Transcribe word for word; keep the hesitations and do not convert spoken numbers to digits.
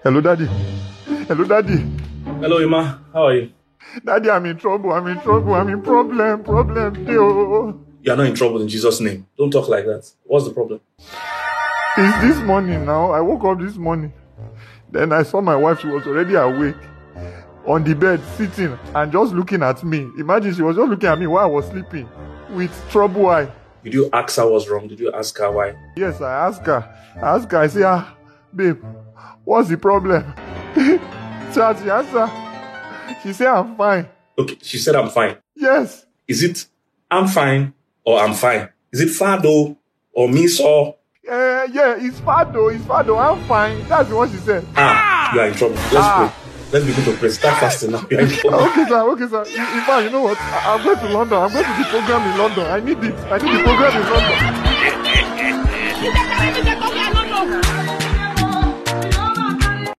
Hello, Daddy. Hello, Daddy. Hello, Emma. How are you? Daddy, I'm in trouble. I'm in trouble. I'm in problem. Problem. Yo. You are not in trouble in Jesus' name. Don't talk like that. What's the problem? It's this morning now. I woke up this morning. Then I saw my wife. She was already awake on the bed, sitting and just looking at me. Imagine she was just looking at me while I was sleeping with trouble eye. Did you ask her what's wrong? Did you ask her why? Yes, I asked her. I asked her. I say, ah, babe, what's the problem? So she answered. She said, I'm fine. Okay, she said I'm fine. Yes. Is it I'm fine or I'm fine? Is it Fado or Miss or? Uh, yeah, it's Fado. It's Fado. I'm fine. That's what she said. Ah, you are in trouble. Let's Ah. pray. Let's begin to pray. Start fasting now. You are in trouble. Okay, sir. Okay, sir. In in fact, you know what? I- I'm going to London. I'm going to the program in London. I need it. I need the program in London.